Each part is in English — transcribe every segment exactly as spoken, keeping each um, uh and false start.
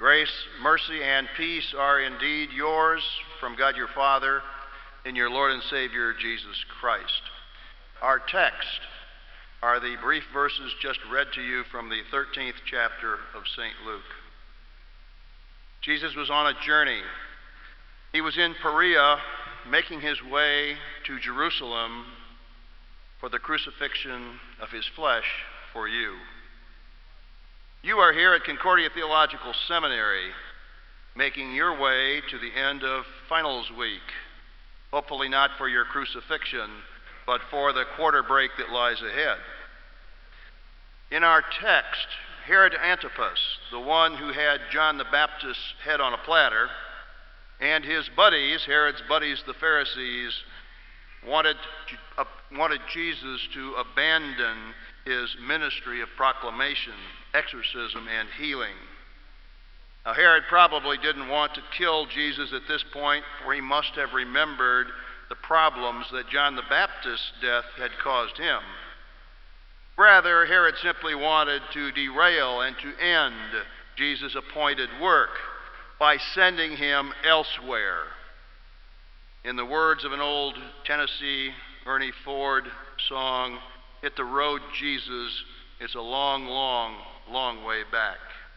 Grace, mercy, and peace are indeed yours from God your Father in your Lord and Savior, Jesus Christ. Our text are the brief verses just read to you from the thirteenth chapter of Saint Luke. Jesus was on a journey. He was in Perea, making his way to Jerusalem for the crucifixion of his flesh for you. You are here at Concordia Theological Seminary, making your way to the end of finals week, hopefully not for your crucifixion, but for the quarter break that lies ahead. In our text, Herod Antipas, the one who had John the Baptist's head on a platter, and his buddies, Herod's buddies, the Pharisees, wanted, uh, wanted Jesus to abandon his ministry of proclamation, exorcism, and healing. Now, Herod probably didn't want to kill Jesus at this point, for he must have remembered the problems that John the Baptist's death had caused him. Rather, Herod simply wanted to derail and to end Jesus' appointed work by sending him elsewhere. In the words of an old Tennessee Ernie Ford song, "Hit the road, Jesus, it's a long, long, long way back."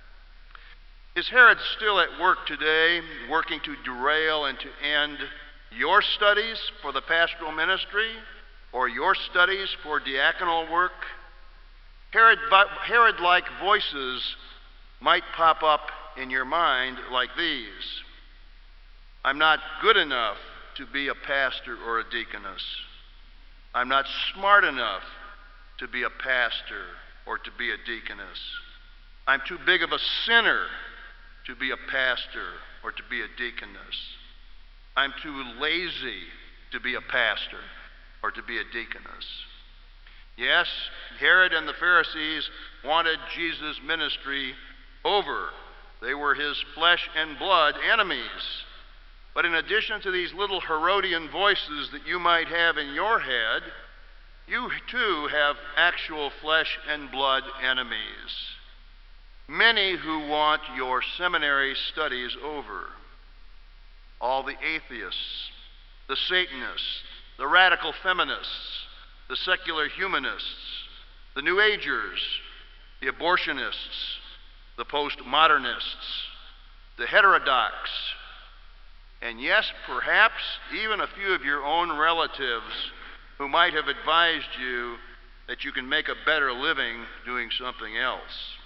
Is Herod still at work today, working to derail and to end your studies for the pastoral ministry or your studies for diaconal work? Herod, Herod-like voices might pop up in your mind like these. I'm not good enough to be a pastor or a deaconess. I'm not smart enough to be a pastor or to be a deaconess. I'm too big of a sinner to be a pastor or to be a deaconess. I'm too lazy to be a pastor or to be a deaconess. Yes, Herod and the Pharisees wanted Jesus' ministry over. They were his flesh and blood enemies. But in addition to these little Herodian voices that you might have in your head, you too have actual flesh and blood enemies. Many who want your seminary studies over. All the atheists, the Satanists, the radical feminists, the secular humanists, the New Agers, the abortionists, the postmodernists, the heterodox, and yes, perhaps even a few of your own relatives who might have advised you that you can make a better living doing something else.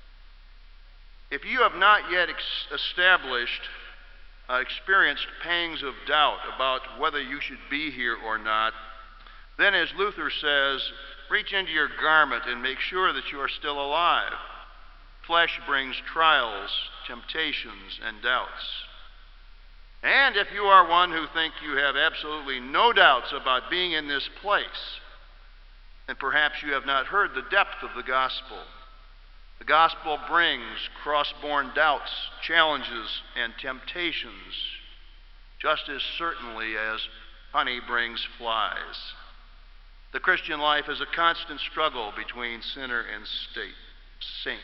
If you have not yet ex- established, uh, experienced pangs of doubt about whether you should be here or not, then as Luther says, reach into your garment and make sure that you are still alive. Flesh brings trials, temptations, and doubts. And if you are one who think you have absolutely no doubts about being in this place, then perhaps you have not heard the depth of the gospel. The gospel brings cross-born doubts, challenges, and temptations, just as certainly as honey brings flies. The Christian life is a constant struggle between sinner and state, saint.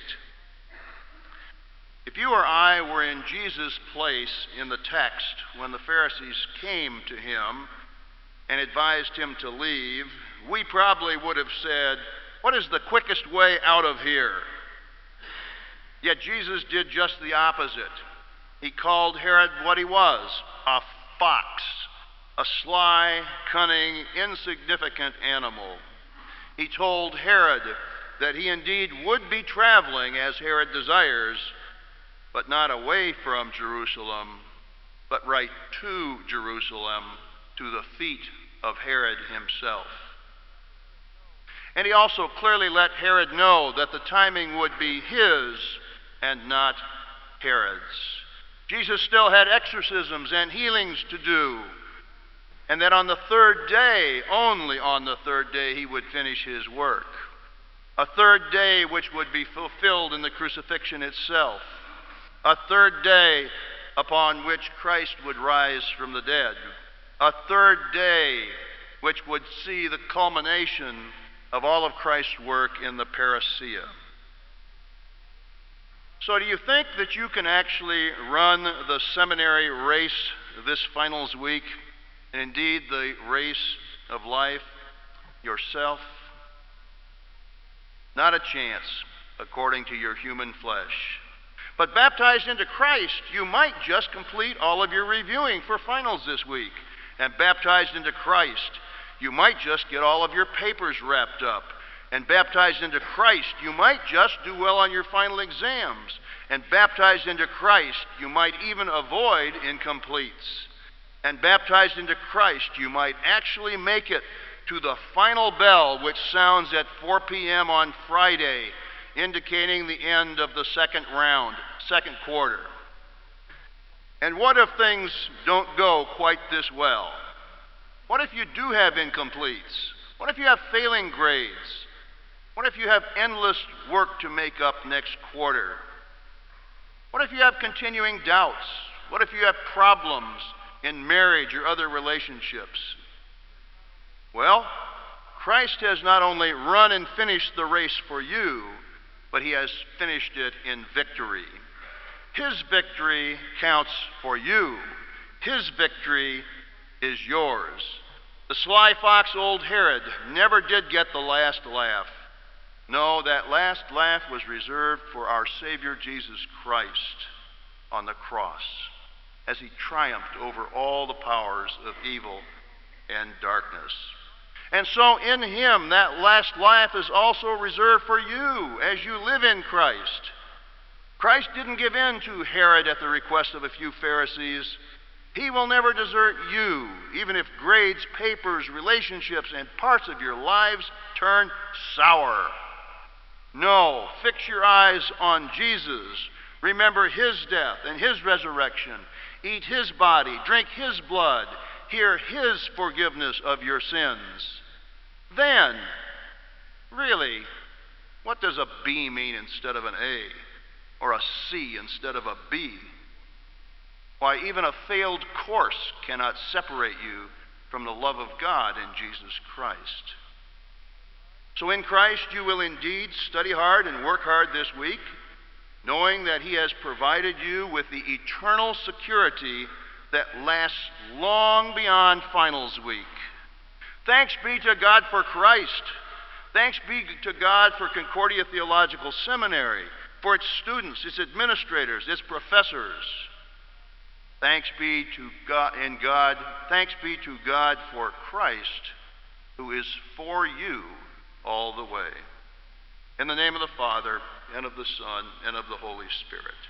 If you or I were in Jesus' place in the text when the Pharisees came to him and advised him to leave, we probably would have said, "What is the quickest way out of here?" Yet Jesus did just the opposite. He called Herod what he was, a fox, a sly, cunning, insignificant animal. He told Herod that he indeed would be traveling as Herod desires, but not away from Jerusalem, but right to Jerusalem, to the feet of Herod himself. And he also clearly let Herod know that the timing would be his and not Herod's. Jesus still had exorcisms and healings to do, and that on the third day, only on the third day, he would finish his work. A third day which would be fulfilled in the crucifixion itself. A third day upon which Christ would rise from the dead. A third day which would see the culmination of all of Christ's work in the parousia. So do you think that you can actually run the seminary race this finals week, and indeed the race of life yourself? Not a chance, according to your human flesh. But baptized into Christ, you might just complete all of your reviewing for finals this week. And baptized into Christ, you might just get all of your papers wrapped up. And baptized into Christ, you might just do well on your final exams. And baptized into Christ, you might even avoid incompletes. And baptized into Christ, you might actually make it to the final bell, which sounds at four p.m. on Friday, indicating the end of the second round, second quarter. And what if things don't go quite this well? What if you do have incompletes? What if you have failing grades? What if you have endless work to make up next quarter? What if you have continuing doubts? What if you have problems in marriage or other relationships? Well, Christ has not only run and finished the race for you, but he has finished it in victory. His victory counts for you. His victory is yours. The sly fox, old Herod, never did get the last laugh. No, that last laugh was reserved for our Savior Jesus Christ on the cross as he triumphed over all the powers of evil and darkness. And so in him, that last laugh is also reserved for you as you live in Christ. Christ didn't give in to Herod at the request of a few Pharisees. He will never desert you, even if grades, papers, relationships, and parts of your lives turn sour. No, fix your eyes on Jesus. Remember his death and his resurrection. Eat his body, drink his blood, hear his forgiveness of your sins. Then, really, what does a B mean instead of an A? Or a C instead of a B? Why, even a failed course cannot separate you from the love of God in Jesus Christ. So in Christ you will indeed study hard and work hard this week, knowing that he has provided you with the eternal security that lasts long beyond finals week. Thanks be to God for Christ. Thanks be to God for Concordia Theological Seminary, for its students, its administrators, its professors. Thanks be to God in God, thanks be to God for Christ, who is for you all the way. In the name of the Father, and of the Son, and of the Holy Spirit.